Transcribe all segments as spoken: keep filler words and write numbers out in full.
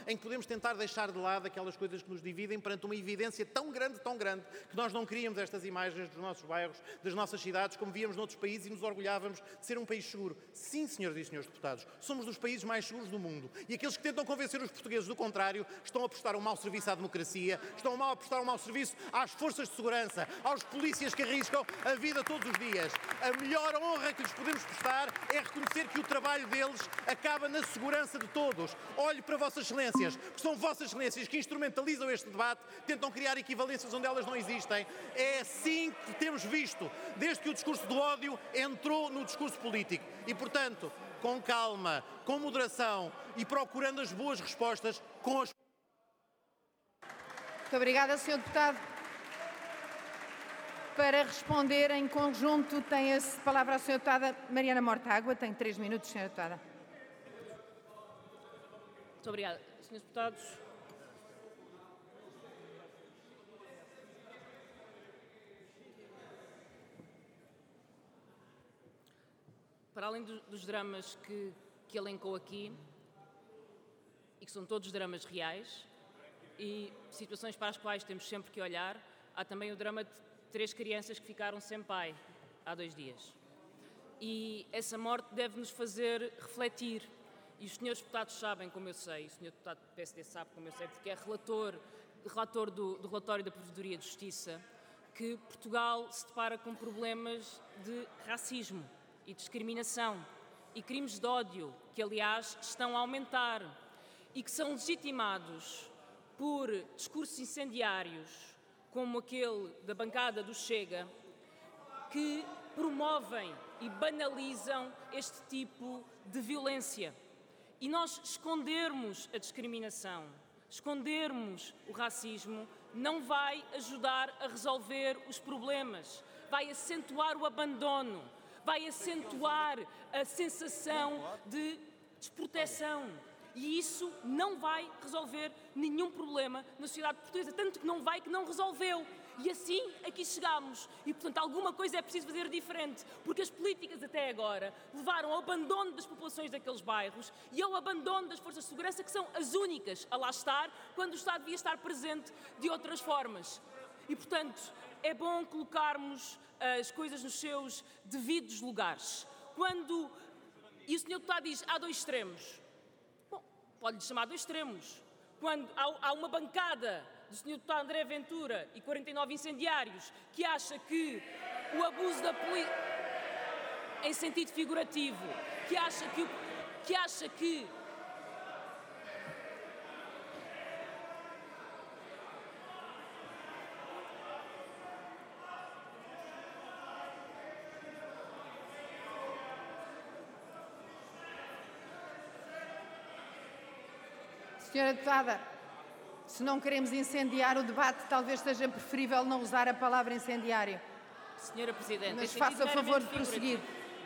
em que podemos tentar deixar de lado aquelas coisas que nos dividem perante uma evidência tão grande, tão grande, que nós não queríamos estas imagens dos nossos bairros, das nossas cidades, como víamos noutros países e nos orgulhávamos de ser um país seguro. Sim, senhoras e senhores deputados, somos dos países mais seguros do mundo. E aqueles que tentam convencer os portugueses do contrário estão a prestar um mau serviço à democracia, estão a prestar um mau serviço às forças de segurança, aos polícias que arriscam a vida todos os dias. A melhor honra que lhes podemos prestar é reconhecer que o trabalho deles acaba na segurança de todos. Olhe para Vossas Excelências, porque são Vossas Excelências que instrumentalizam este debate, tentam criar equivalências onde elas não existem. É assim que temos visto, desde que o discurso do ódio entrou no discurso político. E, portanto, com calma, com moderação e procurando as boas respostas com as... Muito obrigada, senhor Deputado. Para responder em conjunto, tem a palavra a senhora Deputada Mariana Mortágua. Tem três minutos, senhora Deputada. Muito obrigada. senhores Deputados, para além do, dos dramas que, que elencou aqui, e que são todos dramas reais, e situações para as quais temos sempre que olhar, há também o drama de três crianças que ficaram sem pai há dois dias. E essa morte deve nos fazer refletir. E os senhores deputados sabem, como eu sei, o senhor deputado do P S D sabe, como eu sei, porque é relator, relator do, do relatório da Provedoria de Justiça, que Portugal se depara com problemas de racismo e discriminação e crimes de ódio, que aliás estão a aumentar e que são legitimados por discursos incendiários, como aquele da bancada do Chega, que promovem e banalizam este tipo de violência. E nós escondermos a discriminação, escondermos o racismo, não vai ajudar a resolver os problemas, vai acentuar o abandono, vai acentuar a sensação de desproteção. E isso não vai resolver nenhum problema na sociedade portuguesa, tanto que não vai que não resolveu. E assim aqui chegamos. E, portanto, alguma coisa é preciso fazer diferente, porque as políticas até agora levaram ao abandono das populações daqueles bairros e ao abandono das forças de segurança, que são as únicas a lá estar, quando o Estado devia estar presente de outras formas. E, portanto, é bom colocarmos as coisas nos seus devidos lugares. Quando, e o senhor deputado diz, há dois extremos. Bom, pode-lhe chamar dois extremos. Quando há, há uma bancada do senhor deputado André Ventura e quarenta e nove incendiários que acha que o abuso da polícia, em sentido figurativo, que acha que, que acha que Senhora Deputada, se não queremos incendiar o debate, talvez seja preferível não usar a palavra incendiário. Senhora Presidente, mas faça o favor de prosseguir.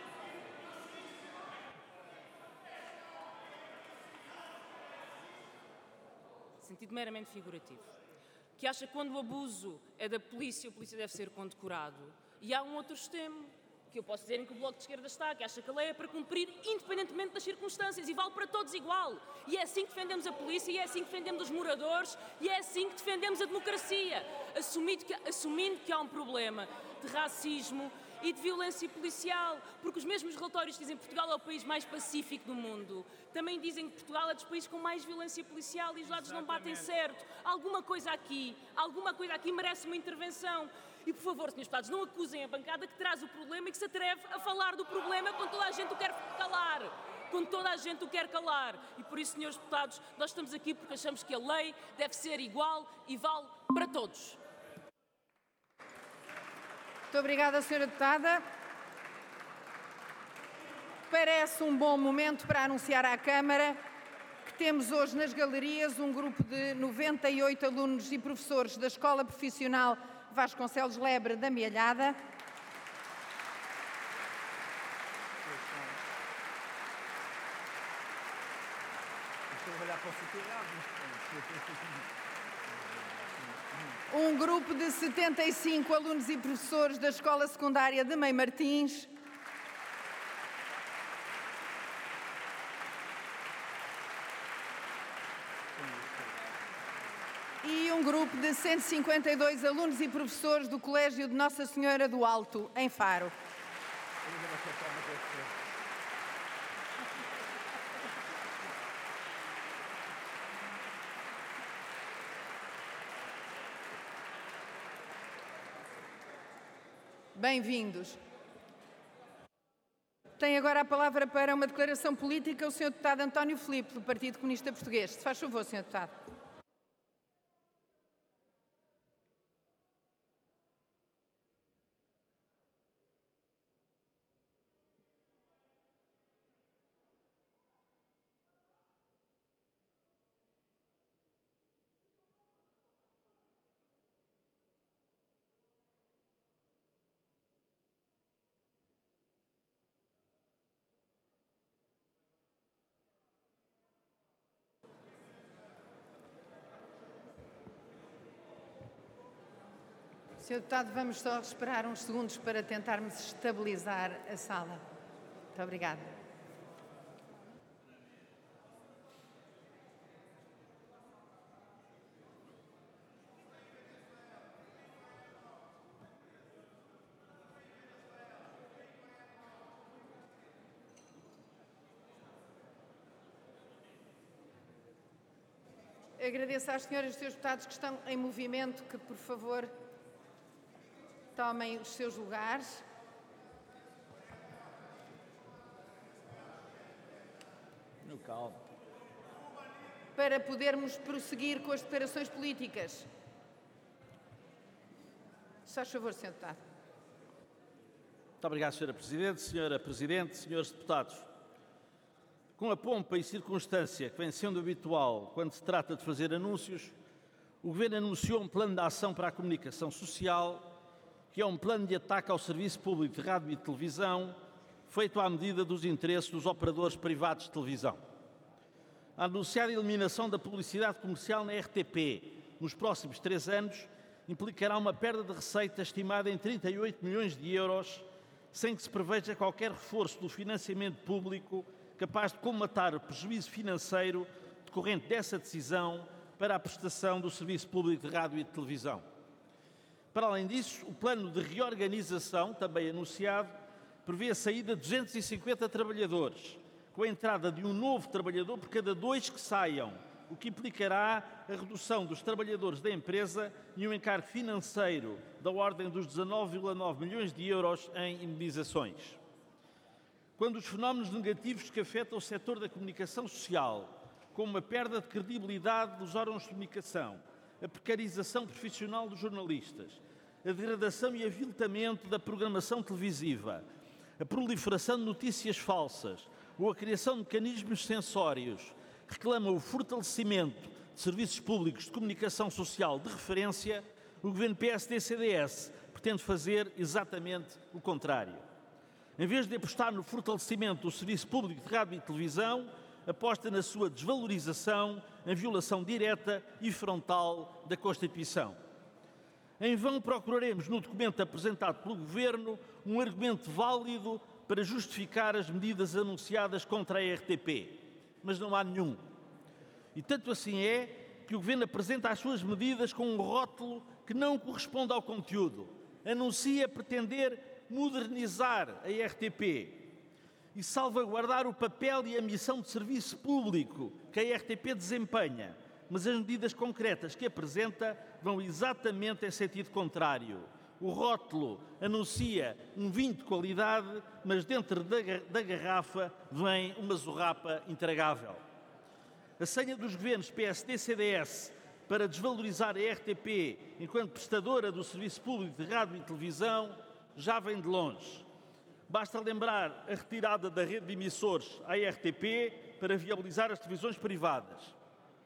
Sentido meramente figurativo. Que acha que quando o abuso é da polícia, a polícia deve ser condecorado. E há um outro extremo, que eu posso dizer em que o Bloco de Esquerda está, que acha que a lei é para cumprir independentemente das circunstâncias e vale para todos igual. E é assim que defendemos a polícia, e é assim que defendemos os moradores, e é assim que defendemos a democracia, assumindo que, assumindo que há um problema de racismo e de violência policial, porque os mesmos relatórios dizem que Portugal é o país mais pacífico do mundo. Também dizem que Portugal é dos países com mais violência policial e os dados não batem certo. Alguma coisa aqui, alguma coisa aqui merece uma intervenção. E, por favor, senhores deputados, não acusem a bancada que traz o problema e que se atreve a falar do problema quando toda a gente o quer calar. Quando toda a gente o quer calar. E por isso, senhores deputados, nós estamos aqui porque achamos que a lei deve ser igual e vale para todos. Muito obrigada, senhora Deputada. Parece um bom momento para anunciar à Câmara que temos hoje nas galerias um grupo de noventa e oito alunos e professores da Escola Profissional Vasconcelos Lebre da Amealhada. Um grupo de setenta e cinco alunos e professores da Escola Secundária de Mãe Martins. E um grupo de cento e cinquenta e dois alunos e professores do Colégio de Nossa Senhora do Alto, em Faro. Bem-vindos. Tem agora a palavra para uma declaração política o senhor Deputado António Filipe, do Partido Comunista Português. Se faz favor, senhor Deputado. senhor Deputado, vamos só esperar uns segundos para tentarmos estabilizar a sala. Muito obrigada. Agradeço às senhoras e senhores deputados que estão em movimento que, por favor, tomem os seus lugares. No calmo. Para podermos prosseguir com as declarações políticas. Se faz favor, senhor Deputado. Muito obrigado, senhora Presidente. Senhora Presidente, senhores deputados. Com a pompa e circunstância que vem sendo habitual quando se trata de fazer anúncios, o Governo anunciou um plano de ação para a comunicação social, que é um plano de ataque ao serviço público de rádio e televisão, feito à medida dos interesses dos operadores privados de televisão. A anunciada eliminação da publicidade comercial na R T P nos próximos três anos implicará uma perda de receita estimada em trinta e oito milhões de euros, sem que se preveja qualquer reforço do financiamento público capaz de colmatar o prejuízo financeiro decorrente dessa decisão para a prestação do serviço público de rádio e de televisão. Para além disso, o plano de reorganização, também anunciado, prevê a saída de duzentos e cinquenta trabalhadores, com a entrada de um novo trabalhador por cada dois que saiam, o que implicará a redução dos trabalhadores da empresa e um encargo financeiro da ordem dos dezanove vírgula nove milhões de euros em indemnizações. Quando os fenómenos negativos que afetam o setor da comunicação social, como a perda de credibilidade dos órgãos de comunicação, a precarização profissional dos jornalistas, a degradação e aviltamento da programação televisiva, a proliferação de notícias falsas ou a criação de mecanismos censórios reclamam o fortalecimento de serviços públicos de comunicação social de referência, o Governo P S D C D S pretende fazer exatamente o contrário. Em vez de apostar no fortalecimento do serviço público de rádio e televisão, aposta na sua desvalorização, em violação direta e frontal da Constituição. Em vão procuraremos no documento apresentado pelo Governo um argumento válido para justificar as medidas anunciadas contra a R T P, mas não há nenhum. E tanto assim é que o Governo apresenta as suas medidas com um rótulo que não corresponde ao conteúdo. Anuncia pretender modernizar a R T P e salvaguardar o papel e a missão de serviço público que a R T P desempenha, mas as medidas concretas que apresenta vão exatamente em sentido contrário. O rótulo anuncia um vinho de qualidade, mas dentro da, da garrafa vem uma zorrapa intragável. A senha dos governos P S D C D S para desvalorizar a R T P enquanto prestadora do serviço público de rádio e televisão já vem de longe. Basta lembrar a retirada da rede de emissores à R T P para viabilizar as televisões privadas,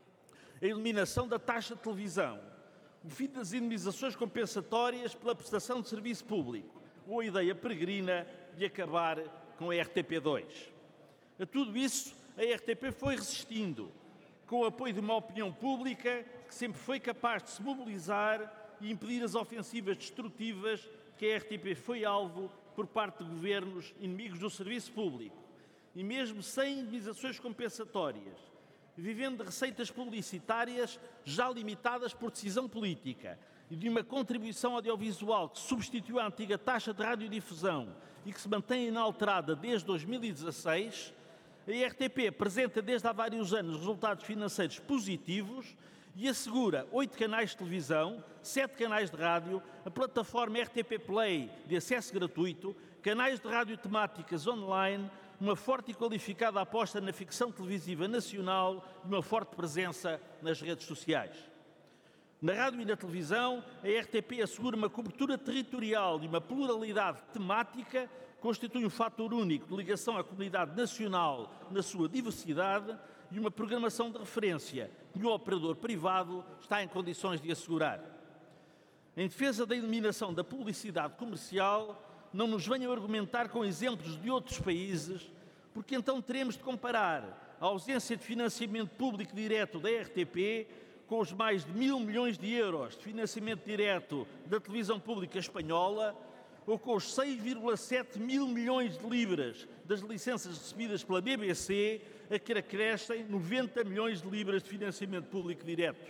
a eliminação da taxa de televisão, o fim das indemnizações compensatórias pela prestação de serviço público ou a ideia peregrina de acabar com a R T P dois. A tudo isso, a R T P foi resistindo, com o apoio de uma opinião pública que sempre foi capaz de se mobilizar e impedir as ofensivas destrutivas que a R T P foi alvo por parte de governos inimigos do serviço público. E mesmo sem indemnizações compensatórias, vivendo de receitas publicitárias já limitadas por decisão política e de uma contribuição audiovisual que substituiu a antiga taxa de radiodifusão e que se mantém inalterada desde dois mil e dezasseis, a R T P apresenta desde há vários anos resultados financeiros positivos e assegura oito canais de televisão, sete canais de rádio, a plataforma R T P Play de acesso gratuito, canais de rádio temáticas online, uma forte e qualificada aposta na ficção televisiva nacional e uma forte presença nas redes sociais. Na rádio e na televisão, a R T P assegura uma cobertura territorial e uma pluralidade temática, constitui um fator único de ligação à comunidade nacional na sua diversidade e uma programação de referência que o operador privado está em condições de assegurar. Em defesa da eliminação da publicidade comercial, não nos venham argumentar com exemplos de outros países, porque então teremos de comparar a ausência de financiamento público direto da R T P com os mais de mil milhões de euros de financiamento direto da televisão pública espanhola ou com os seis vírgula sete mil milhões de libras das licenças recebidas pela B B C, a que acrescem noventa milhões de libras de financiamento público direto.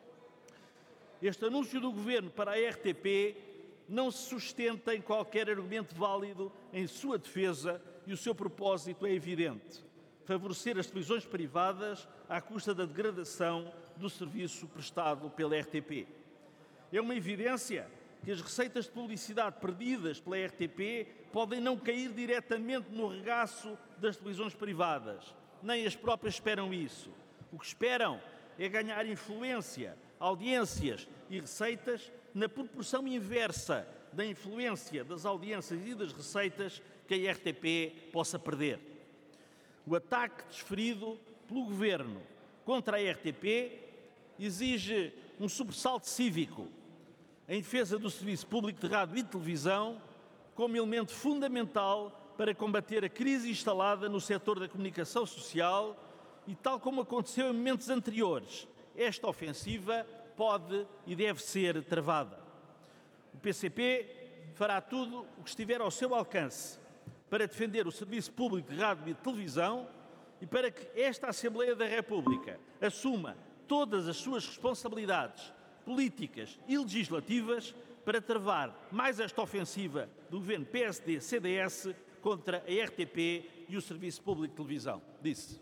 Este anúncio do Governo para a R T P não se sustenta em qualquer argumento válido em sua defesa e o seu propósito é evidente: favorecer as televisões privadas à custa da degradação do serviço prestado pela R T P. É uma evidência que as receitas de publicidade perdidas pela R T P podem não cair diretamente no regaço das televisões privadas. Nem as próprias esperam isso. O que esperam é ganhar influência, audiências e receitas na proporção inversa da influência das audiências e das receitas que a R T P possa perder. O ataque desferido pelo Governo contra a R T P exige um sobressalto cívico em defesa do serviço público de rádio e televisão como elemento fundamental para combater a crise instalada no setor da comunicação social e, tal como aconteceu em momentos anteriores, esta ofensiva pode e deve ser travada. O P C P fará tudo o que estiver ao seu alcance para defender o serviço público de rádio e de televisão e para que esta Assembleia da República assuma todas as suas responsabilidades políticas e legislativas para travar mais esta ofensiva do governo P S D C D S contra a R T P e o Serviço Público de Televisão. Disse.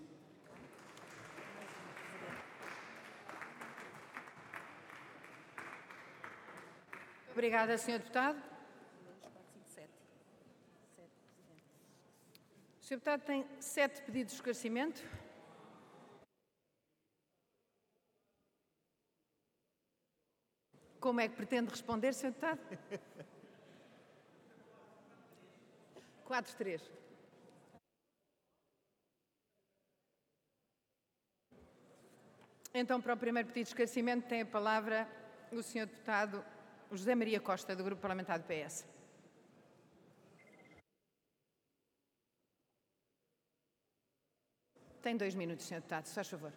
Obrigada, senhor Deputado. O senhor Deputado tem sete pedidos de esclarecimento. Como é que pretende responder, senhor Deputado? quatro três. Então, para o primeiro pedido de esclarecimento, tem a palavra o senhor Deputado José Maria Costa, do Grupo Parlamentar do P S. Tem dois minutos, senhor Deputado, se faz favor.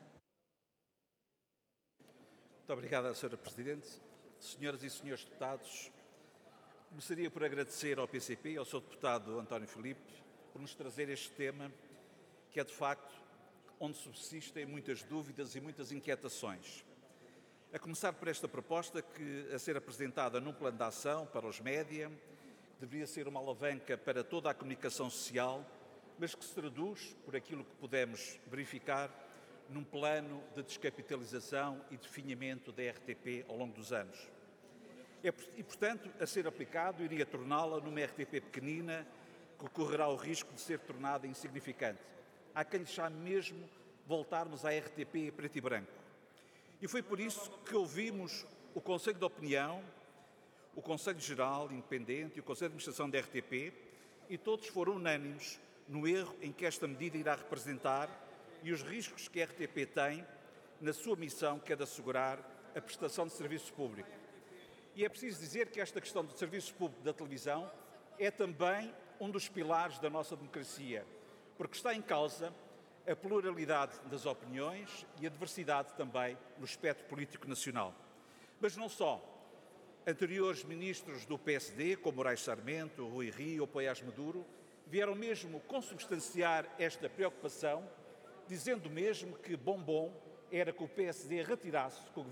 Muito obrigada, senhora Presidente. Senhoras e senhores deputados, começaria por agradecer ao P C P e ao seu deputado António Filipe por nos trazer este tema, que é de facto onde subsistem muitas dúvidas e muitas inquietações. A começar por esta proposta que, a ser apresentada num plano de ação para os média, deveria ser uma alavanca para toda a comunicação social, mas que se traduz, por aquilo que pudemos verificar, num plano de descapitalização e definhamento da R T P ao longo dos anos. É, e, portanto, a ser aplicado, iria torná-la numa R T P pequenina que correrá o risco de ser tornada insignificante. Há quem lhe chame mesmo voltarmos à R T P preto e branco. E foi por isso que ouvimos o Conselho de Opinião, o Conselho Geral Independente e o Conselho de Administração da R T P, e todos foram unânimes no erro em que esta medida irá representar e os riscos que a R T P tem na sua missão, que é de assegurar a prestação de serviço público. E é preciso dizer que esta questão do serviço público da televisão é também um dos pilares da nossa democracia, porque está em causa a pluralidade das opiniões e a diversidade também no espectro político nacional. Mas não só. Anteriores ministros do P S D, como Moraes Sarmento, Rui Rio ou Poiás Maduro, vieram mesmo consubstanciar esta preocupação, dizendo mesmo que bom bom era que o P S D retirasse, que o